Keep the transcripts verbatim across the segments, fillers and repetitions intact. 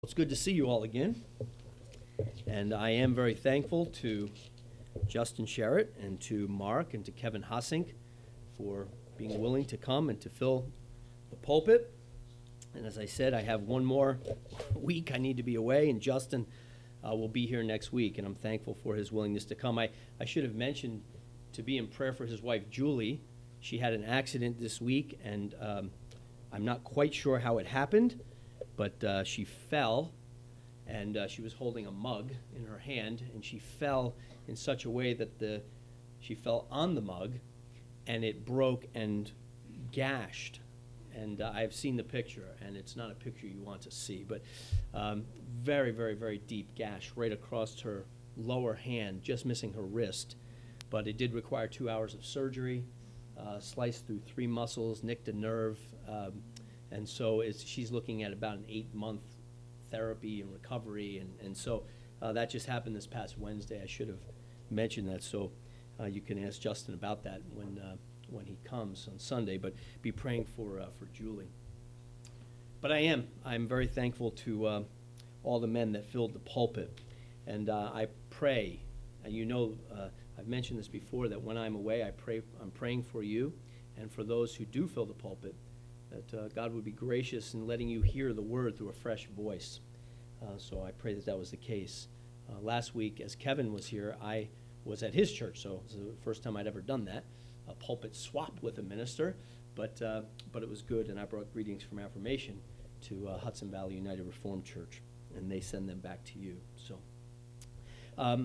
It's good to see you all again, and I am very thankful to Justin Sherritt and to Mark and to Kevin Hassink for being willing to come and to fill the pulpit. And as I said, I have one more week I need to be away, and Justin uh, will be here next week, and I'm thankful for his willingness to come. I, I should have mentioned to be in prayer for his wife, Julie. She had an accident this week, and um, I'm not quite sure how it happened, but uh, she fell, and uh, she was holding a mug in her hand, and she fell in such a way that the she fell on the mug, and it broke and gashed. And uh, I've seen the picture, and it's not a picture you want to see, but um, very, very, very deep gash right across her lower hand, just missing her wrist. But it did require two hours of surgery, uh, sliced through three muscles, nicked a nerve. Um, And so it's, she's looking at about an eight-month therapy and recovery. And, and so uh, that just happened this past Wednesday. I should have mentioned that. So uh, you can ask Justin about that when, uh, when he comes on Sunday. But be praying for, uh, for Julie. But I am. I'm very thankful to uh, all the men that filled the pulpit. And uh, I pray, and you know, uh, I've mentioned this before, that when I'm away, I pray, I'm praying for you and for those who do fill the pulpit, that uh, God would be gracious in letting you hear the word through a fresh voice. Uh, so I pray that that was the case. Uh, last week, as Kevin was here, I was at his church, so it was the first time I'd ever done that, a pulpit swap with a minister, but uh, but it was good, and I brought greetings from affirmation to uh, Hudson Valley United Reformed Church, and they send them back to you. So um,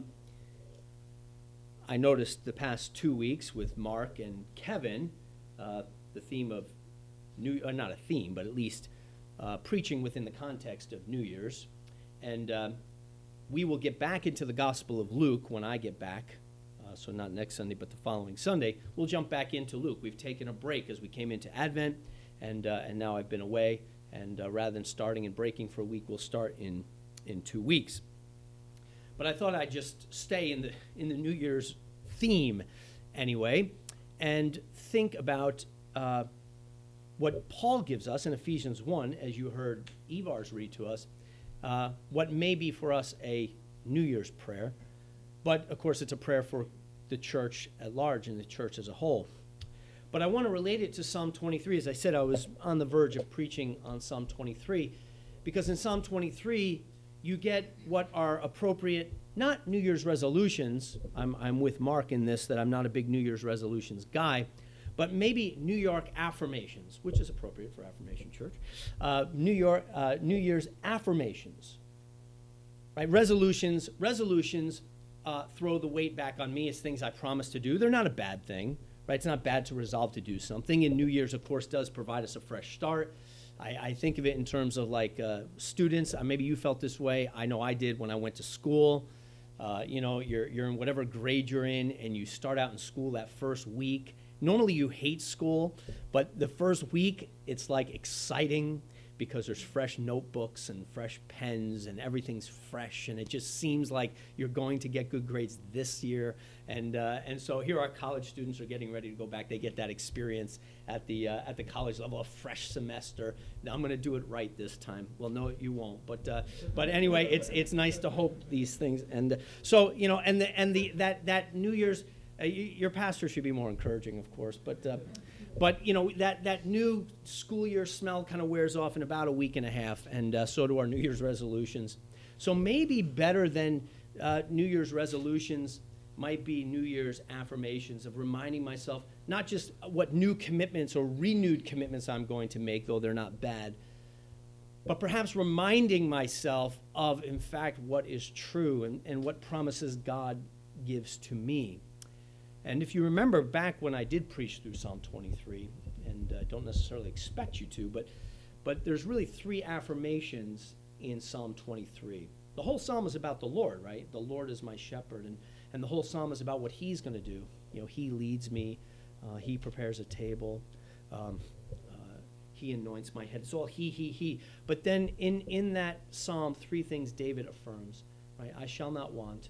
I noticed the past two weeks with Mark and Kevin, uh, the theme of New, uh, not a theme, but at least uh, preaching within the context of New Year's. And uh, we will get back into the Gospel of Luke when I get back. Uh, so not next Sunday, but the following Sunday. We'll jump back into Luke. We've taken a break as we came into Advent, and uh, and now I've been away. And uh, rather than starting and breaking for a week, we'll start in, in two weeks. But I thought I'd just stay in the in the New Year's theme anyway, and think about Uh, what Paul gives us in Ephesians one, as you heard Evars read to us, uh, what may be for us a New Year's prayer, but of course it's a prayer for the church at large and the church as a whole. But I want to relate it to Psalm twenty-three. As I said, I was on the verge of preaching on Psalm twenty-three, because in Psalm twenty-three, you get what are appropriate, not New Year's resolutions. I'm, I'm with Mark in this, that I'm not a big New Year's resolutions guy, but maybe New York affirmations, which is appropriate for Affirmation Church. Uh, New York, uh, New Year's affirmations, right? Resolutions, resolutions uh, throw the weight back on me as things I promise to do. They're not a bad thing, right? It's not bad to resolve to do something. And New Year's, of course, does provide us a fresh start. I, I think of it in terms of like uh, students. Uh, maybe you felt this way. I know I did when I went to school. Uh, you know, you're you're in whatever grade you're in, and you start out in school that first week. Normally you hate school, but the first week it's like exciting because there's fresh notebooks and fresh pens and everything's fresh, and it just seems like you're going to get good grades this year. And uh, and so here our college students are getting ready to go back. They get that experience at the uh, at the college level, a fresh semester. Now I'm going to do it right this time. Well, no, you won't. But uh, but anyway, it's it's nice to hope these things. And uh, so you know, and the and the that that New Year's. Uh, you, your pastor should be more encouraging, of course, but uh, but you know that that new school year smell kind of wears off in about a week and a half, and uh, so do our New Year's resolutions. So maybe better than uh, New Year's resolutions might be New Year's affirmations of reminding myself not just what new commitments or renewed commitments I'm going to make, though they're not bad, but perhaps reminding myself of, in fact, what is true and, and what promises God gives to me. And if you remember back when I did preach through Psalm twenty-three, and I uh, don't necessarily expect you to, but but there's really three affirmations in Psalm twenty-three. The whole psalm is about the Lord, right? The Lord is my shepherd, and, and the whole psalm is about what he's going to do. You know, he leads me, uh, he prepares a table, um, uh, he anoints my head. It's all he, he, he. But then in, in that psalm, three things David affirms, right? I shall not want,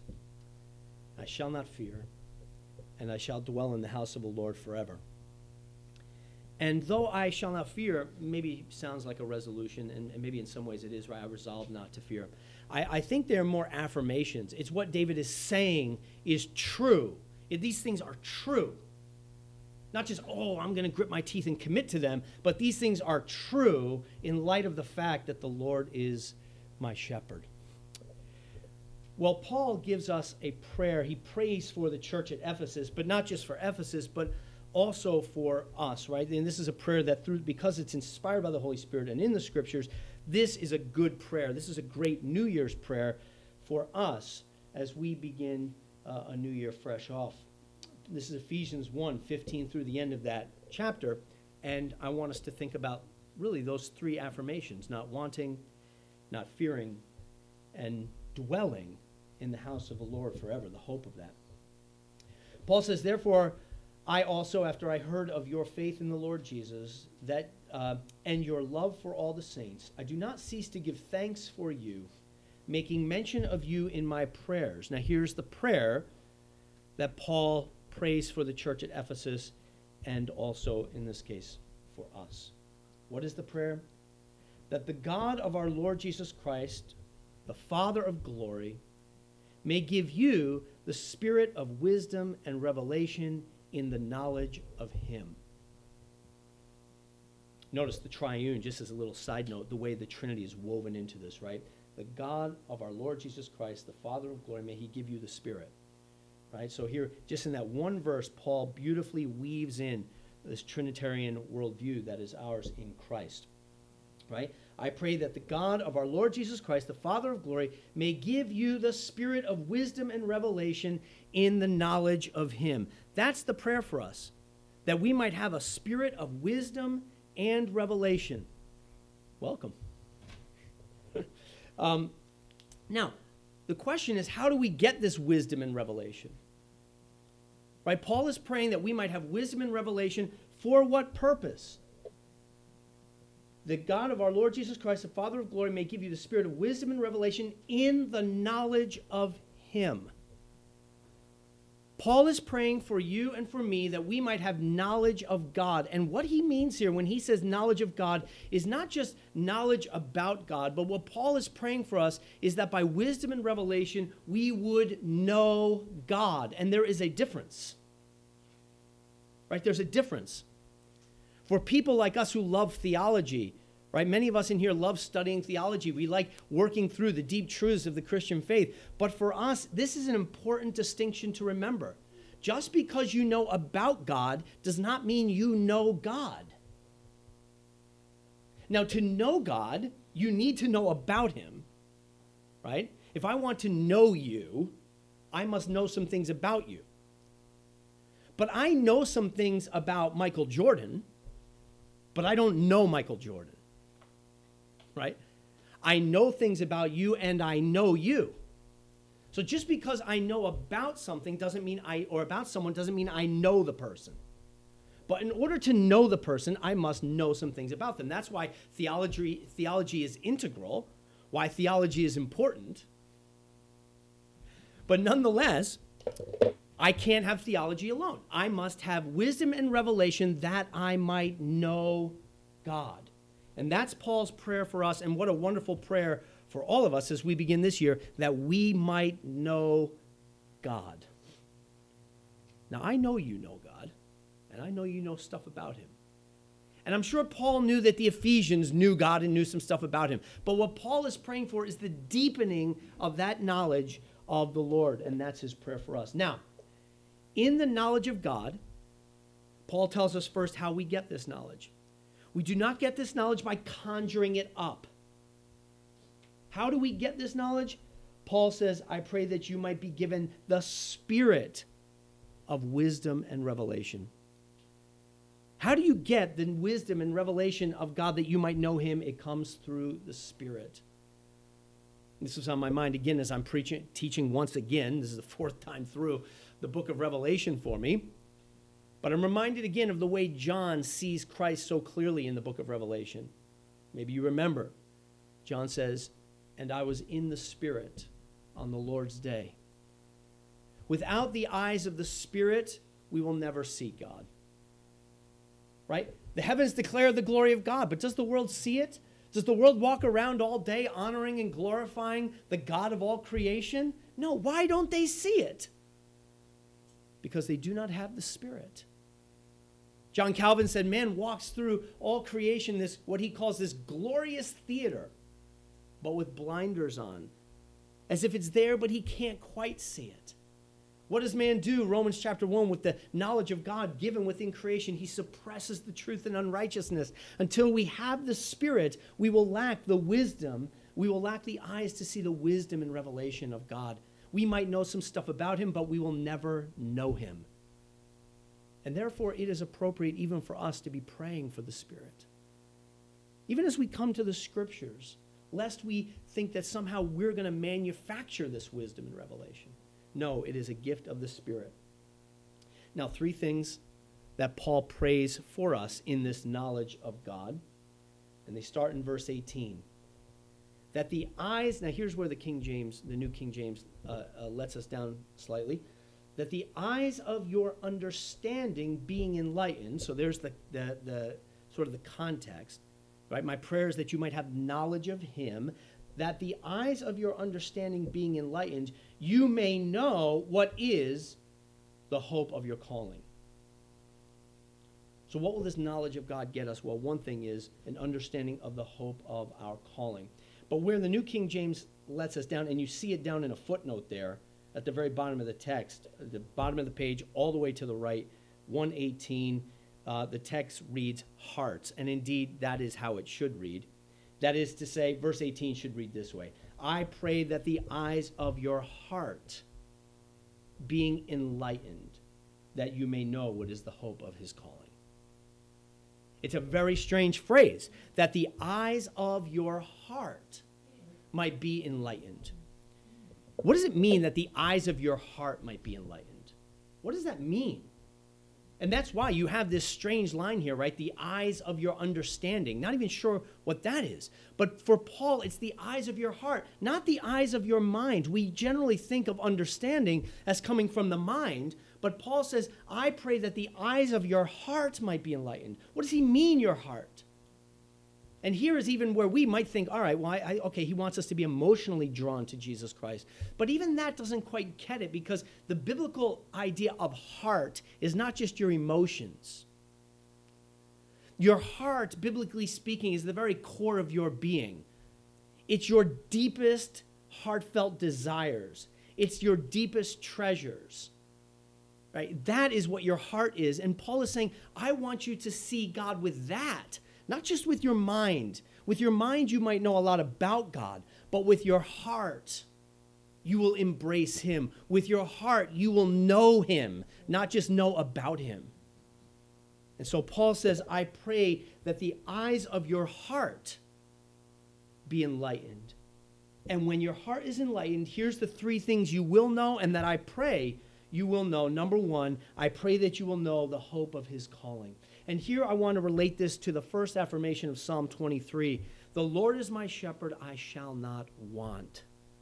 I shall not fear, and I shall dwell in the house of the Lord forever. And though I shall not fear, maybe sounds like a resolution, and, and maybe in some ways it is, right? I resolve not to fear. I, I think they're more affirmations. It's what David is saying is true. If these things are true. Not just, oh, I'm going to grip my teeth and commit to them, but these things are true in light of the fact that the Lord is my shepherd. Well, Paul gives us a prayer. He prays for the church at Ephesus, but not just for Ephesus, but also for us, right? And this is a prayer that through, because it's inspired by the Holy Spirit and in the scriptures, this is a good prayer. This is a great New Year's prayer for us as we begin uh, a new year fresh off. This is Ephesians one, fifteen through the end of that chapter, and I want us to think about really those three affirmations: not wanting, not fearing, and dwelling in the house of the Lord forever, the hope of that. Paul says, therefore, I also, after I heard of your faith in the Lord Jesus, that uh, and your love for all the saints, I do not cease to give thanks for you, making mention of you in my prayers. Now here's the prayer that Paul prays for the church at Ephesus, and also, in this case, for us. What is the prayer? That the God of our Lord Jesus Christ, the Father of glory, may give you the spirit of wisdom and revelation in the knowledge of him. Notice the triune, just as a little side note, the way the Trinity is woven into this, right? The God of our Lord Jesus Christ, the Father of glory, may he give you the Spirit. Right? So here, just in that one verse, Paul beautifully weaves in this Trinitarian worldview that is ours in Christ. Right? I pray that the God of our Lord Jesus Christ, the Father of glory, may give you the spirit of wisdom and revelation in the knowledge of him. That's the prayer for us, that we might have a spirit of wisdom and revelation. Welcome. um, now, the question is, how do we get this wisdom and revelation? Right? Paul is praying that we might have wisdom and revelation. For what purpose? The God of our Lord Jesus Christ, the Father of glory, may give you the spirit of wisdom and revelation in the knowledge of him. Paul is praying for you and for me that we might have knowledge of God. And what he means here when he says knowledge of God is not just knowledge about God, but what Paul is praying for us is that by wisdom and revelation, we would know God. And there is a difference. Right? There's a difference. For people like us who love theology, right? Many of us in here love studying theology. We like working through the deep truths of the Christian faith. But for us, this is an important distinction to remember. Just because you know about God does not mean you know God. Now, to know God, you need to know about him, right? If I want to know you, I must know some things about you. But I know some things about Michael Jordan, but I don't know Michael Jordan. Right? I know things about you and I know you. So just because I know about something doesn't mean I, or about someone doesn't mean I know the person. But in order to know the person, I must know some things about them. That's why theology, theology is integral, why theology is important. But nonetheless, I can't have theology alone. I must have wisdom and revelation that I might know God. And that's Paul's prayer for us, and what a wonderful prayer for all of us as we begin this year, that we might know God. Now, I know you know God, and I know you know stuff about him. And I'm sure Paul knew that the Ephesians knew God and knew some stuff about him. But what Paul is praying for is the deepening of that knowledge of the Lord, and that's his prayer for us. Now, in the knowledge of God, Paul tells us first how we get this knowledge. We do not get this knowledge by conjuring it up. How do we get this knowledge? Paul says, I pray that you might be given the spirit of wisdom and revelation. How do you get the wisdom and revelation of God that you might know him? It comes through the Spirit. This was on my mind again as I'm preaching, teaching once again. This is the fourth time through the book of Revelation for me. But I'm reminded again of the way John sees Christ so clearly in the book of Revelation. Maybe you remember. John says, and I was in the Spirit on the Lord's day. Without the eyes of the Spirit, we will never see God. Right? The heavens declare the glory of God, but does the world see it? Does the world walk around all day honoring and glorifying the God of all creation? No. Why don't they see it? Because they do not have the Spirit. John Calvin said, man walks through all creation, this what he calls this glorious theater, but with blinders on, as if it's there, but he can't quite see it. What does man do? Romans chapter one, with the knowledge of God given within creation, he suppresses the truth and unrighteousness. Until we have the Spirit, we will lack the wisdom. We will lack the eyes to see the wisdom and revelation of God. We might know some stuff about him, but we will never know him. And therefore, it is appropriate even for us to be praying for the Spirit. Even as we come to the Scriptures, lest we think that somehow we're going to manufacture this wisdom and revelation. No, it is a gift of the Spirit. Now, three things that Paul prays for us in this knowledge of God. And they start in verse eighteen. That the eyes, now here's where the King James, the New King James, uh, uh, lets us down slightly. That the eyes of your understanding being enlightened, so there's the, the, the sort of the context, right? My prayer is that you might have knowledge of him, that the eyes of your understanding being enlightened, you may know what is the hope of your calling. So what will this knowledge of God get us? Well, one thing is an understanding of the hope of our calling. But where the New King James lets us down, and you see it down in a footnote there at the very bottom of the text, at the bottom of the page, all the way to the right, one eighteen, uh, the text reads hearts. And indeed, that is how it should read. That is to say, verse eighteen should read this way. I pray that the eyes of your heart being enlightened, that you may know what is the hope of his calling. It's a very strange phrase, that the eyes of your heart might be enlightened. What does it mean that the eyes of your heart might be enlightened? What does that mean? And that's why you have this strange line here, right? The eyes of your understanding. Not even sure what that is. But for Paul, it's the eyes of your heart, not the eyes of your mind. We generally think of understanding as coming from the mind. But Paul says, I pray that the eyes of your heart might be enlightened. What does he mean, your heart? And here is even where we might think, all right, well, I, I, okay, he wants us to be emotionally drawn to Jesus Christ. But even that doesn't quite get it, because the biblical idea of heart is not just your emotions. Your heart, biblically speaking, is the very core of your being. It's your deepest heartfelt desires. It's your deepest treasures. Right? That is what your heart is. And Paul is saying, I want you to see God with that. Not just with your mind. With your mind, you might know a lot about God, but with your heart, you will embrace him. With your heart, you will know him, not just know about him. And so Paul says, I pray that the eyes of your heart be enlightened. And when your heart is enlightened, here's the three things you will know and that I pray you will know. Number one, I pray that you will know the hope of his calling. And here I want to relate this to the first affirmation of Psalm twenty-three. The Lord is my shepherd, I shall not want.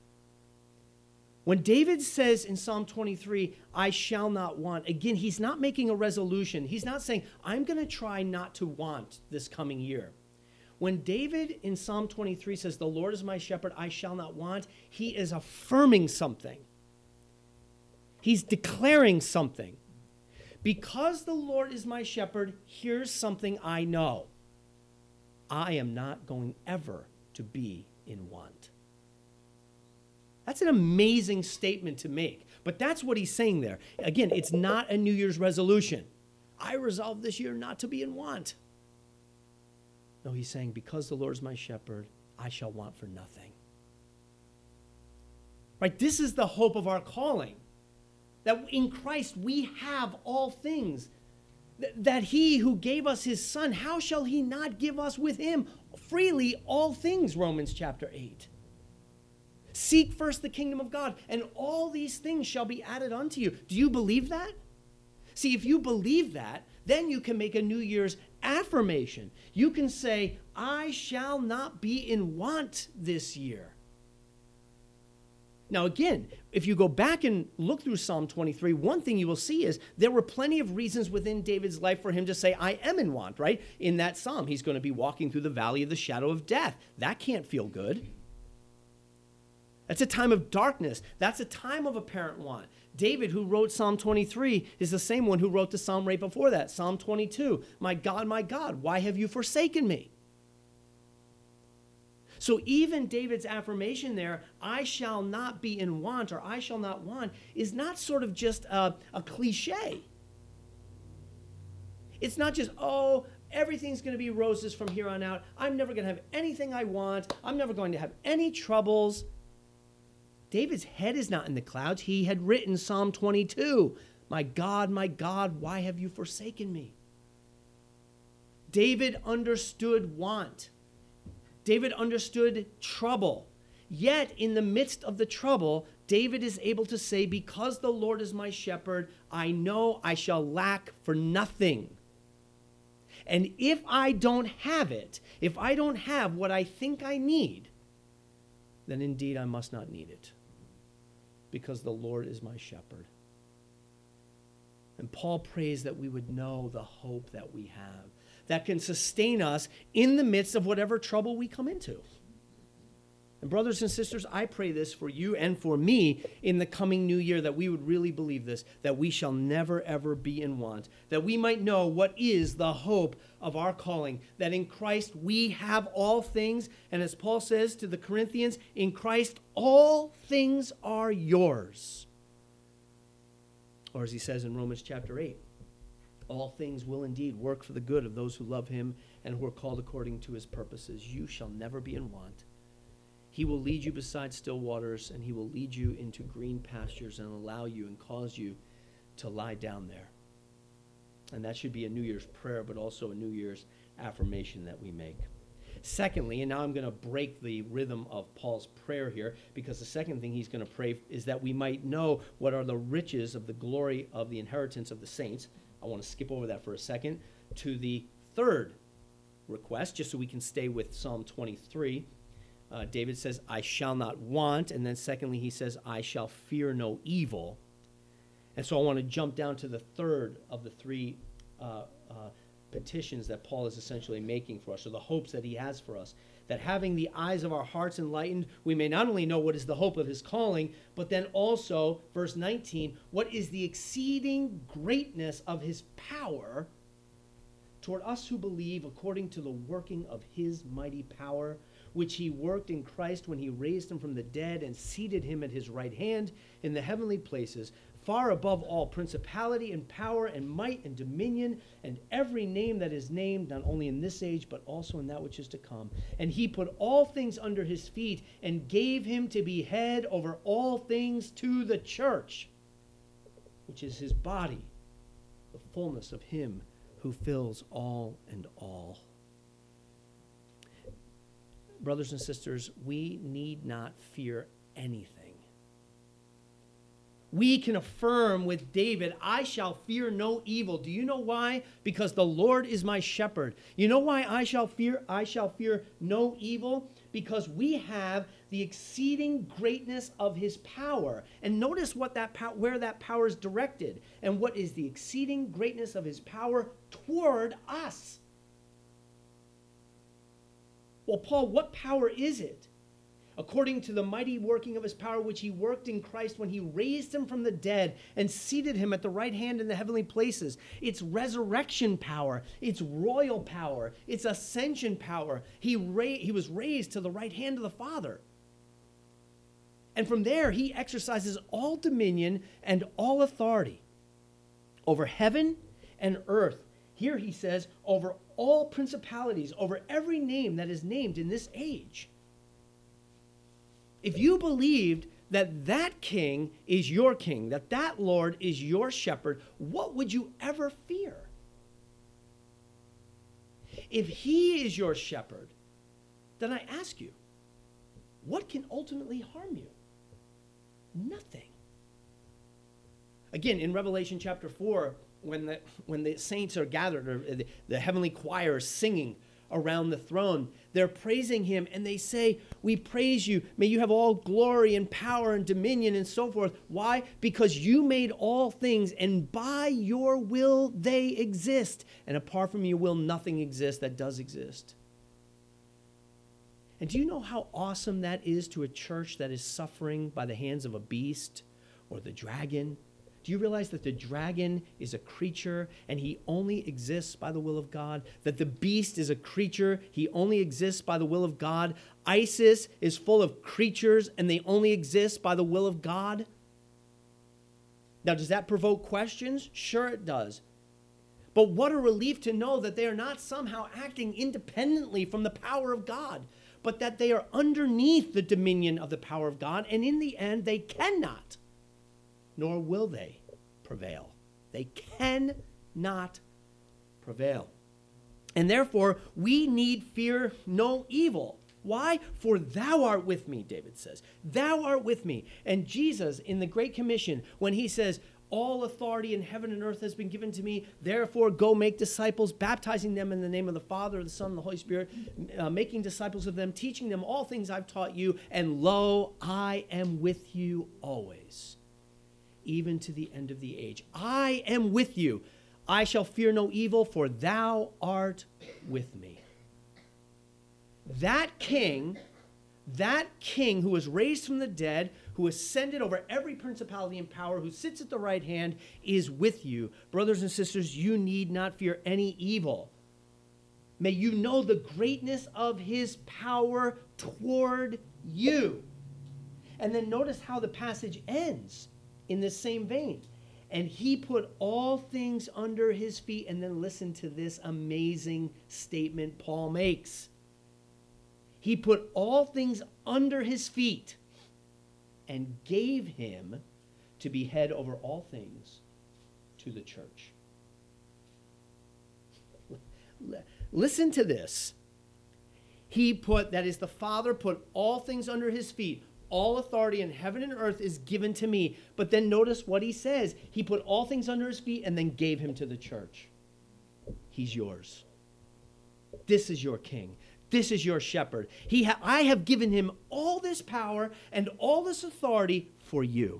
When David says in Psalm twenty-three, I shall not want, again, he's not making a resolution. He's not saying, I'm going to try not to want this coming year. When David in Psalm twenty-three says, the Lord is my shepherd, I shall not want, he is affirming something. He's declaring something. Because the Lord is my shepherd, here's something I know. I am not going ever to be in want. That's an amazing statement to make. But that's what he's saying there. Again, it's not a New Year's resolution. I resolve this year not to be in want. No, he's saying, because the Lord is my shepherd, I shall want for nothing. Right? This is the hope of our calling. That in Christ we have all things. Th- that he who gave us his son, how shall he not give us with him freely all things, Romans chapter eight. Seek first the kingdom of God, and all these things shall be added unto you. Do you believe that? See, if you believe that, then you can make a New Year's affirmation. You can say, I shall not be in want this year. Now, again, if you go back and look through Psalm twenty-three, one thing you will see is there were plenty of reasons within David's life for him to say, I am in want, right? In that psalm, he's going to be walking through the valley of the shadow of death. That can't feel good. That's a time of darkness. That's a time of apparent want. David, who wrote Psalm twenty-three, is the same one who wrote the psalm right before that, Psalm twenty-two. My God, my God, why have you forsaken me? So even David's affirmation there, I shall not be in want, or I shall not want, is not sort of just a, a cliche. It's not just, oh, everything's going to be roses from here on out. I'm never going to have anything I want. I'm never going to have any troubles. David's head is not in the clouds. He had written Psalm twenty-two. My God, my God, why have you forsaken me? David understood want. David understood trouble. Yet, in the midst of the trouble, David is able to say, because the Lord is my shepherd, I know I shall lack for nothing. And if I don't have it, if I don't have what I think I need, then indeed I must not need it, because the Lord is my shepherd. And Paul prays that we would know the hope that we have, that can sustain us in the midst of whatever trouble we come into. And brothers and sisters, I pray this for you and for me in the coming new year, that we would really believe this, that we shall never, ever be in want, that we might know what is the hope of our calling, that in Christ we have all things. And as Paul says to the Corinthians, in Christ all things are yours. Or as he says in Romans chapter eight, all things will indeed work for the good of those who love him and who are called according to his purposes. You shall never be in want. He will lead you beside still waters, and he will lead you into green pastures and allow you and cause you to lie down there. And that should be a New Year's prayer, but also a New Year's affirmation that we make. Secondly, and now I'm going to break the rhythm of Paul's prayer here, because the second thing he's going to pray is that we might know what are the riches of the glory of the inheritance of the saints. I want to skip over that for a second to the third request, just so we can stay with Psalm twenty-three. Uh, David says, I shall not want. And then secondly, he says, I shall fear no evil. And so I want to jump down to the third of the three uh, uh, petitions that Paul is essentially making for us, or the hopes that he has for us. That having the eyes of our hearts enlightened, we may not only know what is the hope of his calling, but then also, verse nineteen, what is the exceeding greatness of his power toward us who believe, according to the working of his mighty power, which he worked in Christ when he raised him from the dead and seated him at his right hand in the heavenly places, far above all principality and power and might and dominion and every name that is named, not only in this age, but also in that which is to come. And he put all things under his feet and gave him to be head over all things to the church, which is his body, the fullness of him who fills all and all. Brothers and sisters, we need not fear anything. We can affirm with David, I shall fear no evil. Do you know why? Because the Lord is my shepherd. You know why I shall fear, I shall fear no evil? Because we have the exceeding greatness of his power. And notice what that pow- where that power is directed. And what is the exceeding greatness of his power toward us? Well, Paul, what power is it? According to the mighty working of his power, which he worked in Christ when he raised him from the dead and seated him at the right hand in the heavenly places. It's resurrection power. It's royal power. It's ascension power. He, ra- he was raised to the right hand of the Father. And from there, he exercises all dominion and all authority over heaven and earth. Here he says, over all principalities, over every name that is named in this age. If you believed that that king is your king, that that Lord is your shepherd, what would you ever fear? If he is your shepherd, then I ask you, what can ultimately harm you? Nothing. Again, in Revelation chapter four, when the, when the saints are gathered, or the, the heavenly choir is singing around the throne. They're praising him, and they say, we praise you. May you have all glory and power and dominion and so forth. Why? Because you made all things, and by your will they exist. And apart from your will, nothing exists that does exist. And do you know how awesome that is to a church that is suffering by the hands of a beast or the dragon? Do you realize that the dragon is a creature and he only exists by the will of God? That the beast is a creature, he only exists by the will of God? ISIS is full of creatures and they only exist by the will of God? Now, does that provoke questions? Sure it does. But what a relief to know that they are not somehow acting independently from the power of God, but that they are underneath the dominion of the power of God, and in the end they cannot, nor will they prevail. They cannot prevail. And therefore, we need fear no evil. Why? For thou art with me, David says. Thou art with me. And Jesus, in the Great Commission, when he says, all authority in heaven and earth has been given to me, therefore go make disciples, baptizing them in the name of the Father, the Son, and the Holy Spirit, uh, making disciples of them, teaching them all things I've taught you, and lo, I am with you always, even to the end of the age. I am with you. I shall fear no evil, for thou art with me. That king, that king who was raised from the dead, who ascended over every principality and power, who sits at the right hand, is with you. Brothers and sisters, you need not fear any evil. May you know the greatness of his power toward you. And then notice how the passage ends in this same vein. And he put all things under his feet. And then listen to this amazing statement Paul makes. He put all things under his feet and gave him to be head over all things to the church. Listen to this. He put, that is, the Father put all things under his feet. All authority in heaven and earth is given to me. But then notice what he says. He put all things under his feet and then gave him to the church. He's yours. This is your king. This is your shepherd. He ha- I have given him all this power and all this authority for you.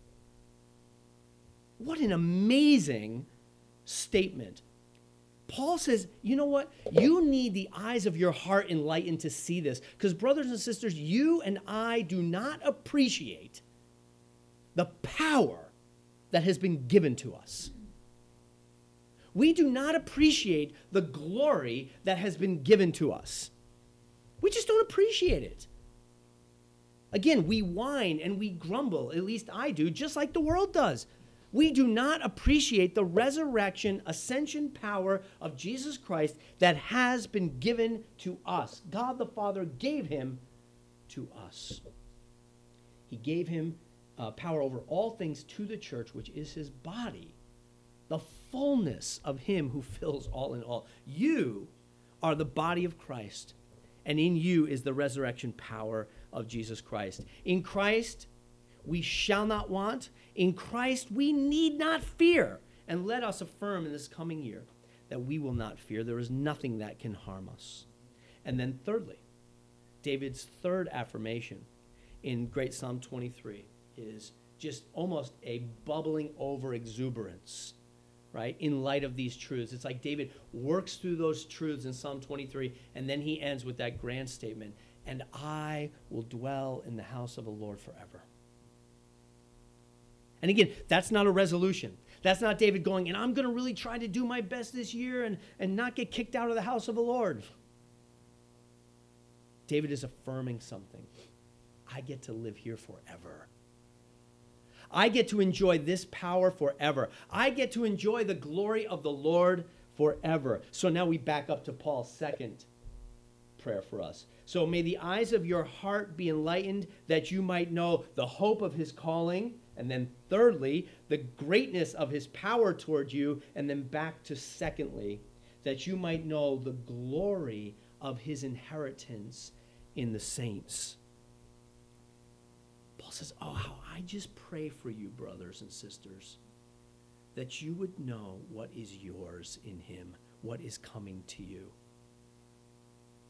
What an amazing statement. Paul says, you know what? You need the eyes of your heart enlightened to see this. Because brothers and sisters, you and I do not appreciate the power that has been given to us. We do not appreciate the glory that has been given to us. We just don't appreciate it. Again, we whine and we grumble, at least I do, just like the world does. We do not appreciate the resurrection, ascension power of Jesus Christ that has been given to us. God the Father gave him to us. He gave him uh, power over all things to the church, which is his body, the fullness of him who fills all in all. You are the body of Christ, and in you is the resurrection power of Jesus Christ. In Christ, we shall not want. In Christ, we need not fear. And let us affirm in this coming year that we will not fear. There is nothing that can harm us. And then thirdly, David's third affirmation in great Psalm twenty-three is just almost a bubbling over exuberance, right? In light of these truths. It's like David works through those truths in Psalm twenty-three, and then he ends with that grand statement, and I will dwell in the house of the Lord forever. And again, that's not a resolution. That's not David going, and I'm going to really try to do my best this year and, and not get kicked out of the house of the Lord. David is affirming something. I get to live here forever. I get to enjoy this power forever. I get to enjoy the glory of the Lord forever. So now we back up to Paul's second prayer for us. So may the eyes of your heart be enlightened, that you might know the hope of his calling, and then thirdly, the greatness of his power toward you, and then back to secondly, that you might know the glory of his inheritance in the saints. Paul says, oh, how I just pray for you, brothers and sisters, that you would know what is yours in him, what is coming to you.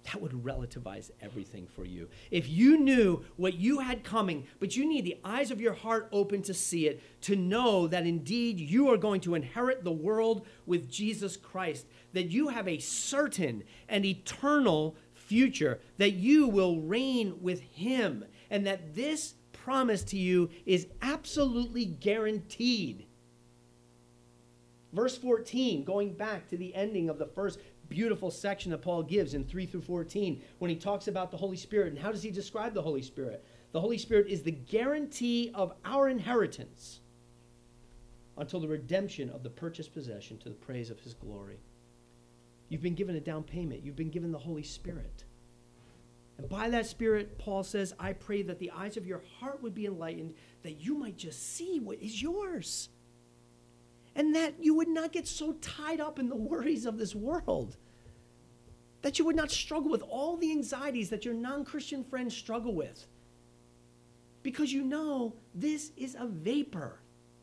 that would relativize everything for you. If you knew what you had coming, but you need the eyes of your heart open to see it, to know that indeed you are going to inherit the world with Jesus Christ, that you have a certain and eternal future, that you will reign with him, and that this promise to you is absolutely guaranteed. Verse fourteen, going back to the ending of the first beautiful section that Paul gives in three through fourteen, when he talks about the Holy Spirit. And how does he describe the Holy Spirit? The Holy Spirit is the guarantee of our inheritance until the redemption of the purchased possession to the praise of his glory. You've been given a down payment. You've been given the Holy Spirit. And by that Spirit, Paul says, I pray that the eyes of your heart would be enlightened, that you might just see what is yours. And that you would not get so tied up in the worries of this world. That you would not struggle with all the anxieties that your non-Christian friends struggle with. Because you know this is a vapor.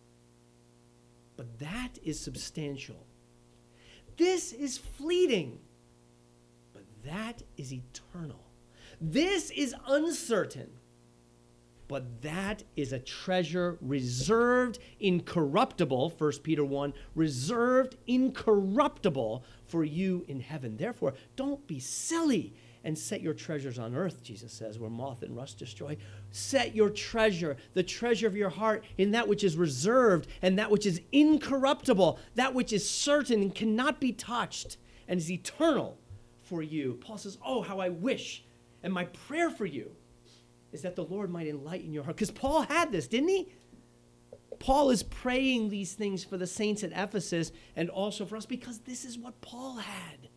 But that is substantial. This is fleeting. But that is eternal. This is uncertain. But that is a treasure reserved, incorruptible, First Peter one, reserved, incorruptible for you in heaven. Therefore, don't be silly and set your treasures on earth, Jesus says, where moth and rust destroy. Set your treasure, the treasure of your heart, in that which is reserved and that which is incorruptible, that which is certain and cannot be touched and is eternal for you. Paul says, oh, how I wish, and my prayer for you is that the Lord might enlighten your heart. Because Paul had this, didn't he? Paul is praying these things for the saints at Ephesus and also for us because this is what Paul had.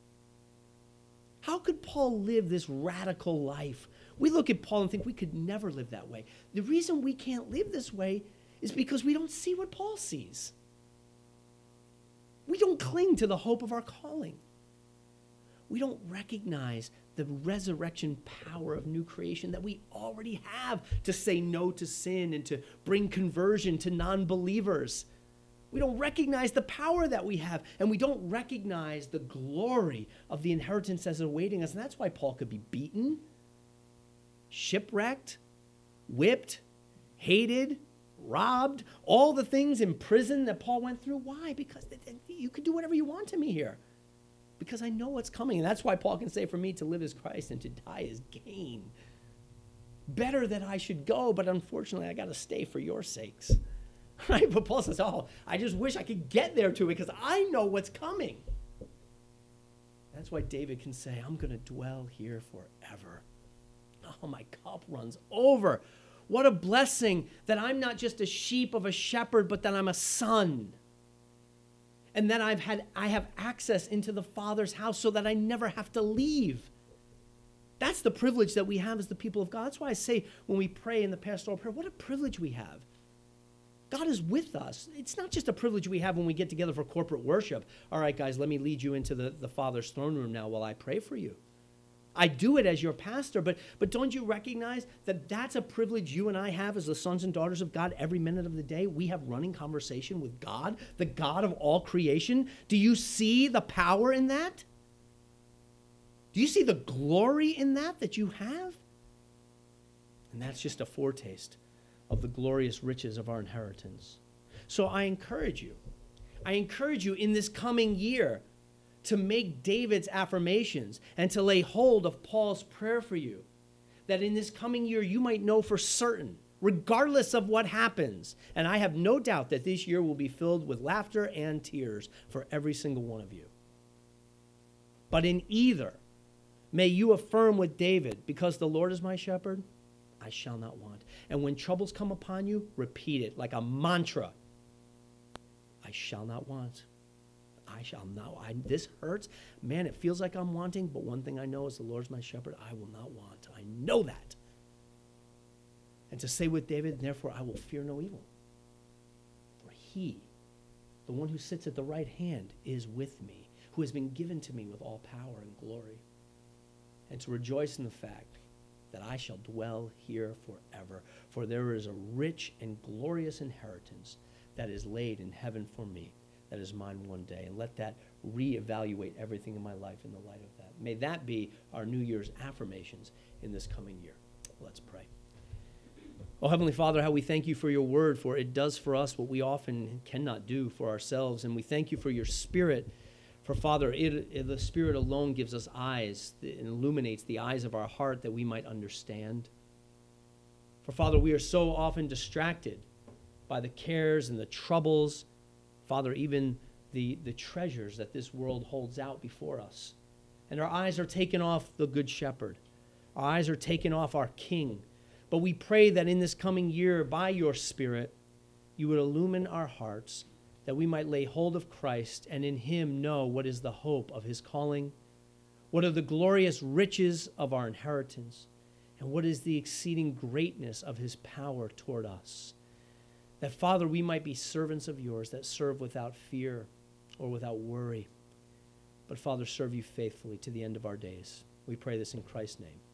How could Paul live this radical life? We look at Paul and think we could never live that way. The reason we can't live this way is because we don't see what Paul sees. We don't cling to the hope of our calling. We don't recognize the resurrection power of new creation that we already have to say no to sin and to bring conversion to non-believers. We don't recognize the power that we have, and we don't recognize the glory of the inheritance that's awaiting us. And that's why Paul could be beaten, shipwrecked, whipped, hated, robbed, all the things in prison that Paul went through. Why? Because you could do whatever you want to me here. Because I know what's coming. And that's why Paul can say, for me to live is Christ and to die is gain. Better that I should go, but unfortunately I got to stay for your sakes. Right? But Paul says, oh, I just wish I could get there to it because I know what's coming. That's why David can say, I'm going to dwell here forever. Oh, my cup runs over. What a blessing that I'm not just a sheep of a shepherd, but that I'm a son. And that I've had, I have access into the Father's house so that I never have to leave. That's the privilege that we have as the people of God. That's why I say when we pray in the pastoral prayer, what a privilege we have. God is with us. It's not just a privilege we have when we get together for corporate worship. All right, guys, let me lead you into the, the Father's throne room now while I pray for you. I do it as your pastor, but, but don't you recognize that that's a privilege you and I have as the sons and daughters of God every minute of the day? We have running conversation with God, the God of all creation. Do you see the power in that? Do you see the glory in that that you have? And that's just a foretaste of the glorious riches of our inheritance. So I encourage you, I encourage you in this coming year to make David's affirmations and to lay hold of Paul's prayer for you, that in this coming year you might know for certain, regardless of what happens, and I have no doubt that this year will be filled with laughter and tears for every single one of you. But in either, may you affirm with David, because the Lord is my shepherd, I shall not want. And when troubles come upon you, repeat it like a mantra. I shall not want. I shall not. I, this hurts. Man, it feels like I'm wanting, but one thing I know is the Lord's my shepherd. I will not want. I know that. And to say with David, therefore I will fear no evil. For he, the one who sits at the right hand, is with me, who has been given to me with all power and glory. And to rejoice in the fact that I shall dwell here forever. For there is a rich and glorious inheritance that is laid in heaven for me, that is mine one day. And let that reevaluate everything in my life in the light of that. May that be our New Year's affirmations in this coming year. Let's pray. Oh, Heavenly Father, how we thank you for your word, for it does for us what we often cannot do for ourselves. And we thank you for your Spirit, for Father, it, it, the Spirit alone gives us eyes and illuminates the eyes of our heart that we might understand. For Father, we are so often distracted by the cares and the troubles, Father, even the, the treasures that this world holds out before us. And our eyes are taken off the Good Shepherd. Our eyes are taken off our King. But we pray that in this coming year, by your Spirit, you would illumine our hearts, that we might lay hold of Christ and in him know what is the hope of his calling, what are the glorious riches of our inheritance, and what is the exceeding greatness of his power toward us. That, Father, we might be servants of yours that serve without fear or without worry, but, Father, serve you faithfully to the end of our days. We pray this in Christ's name.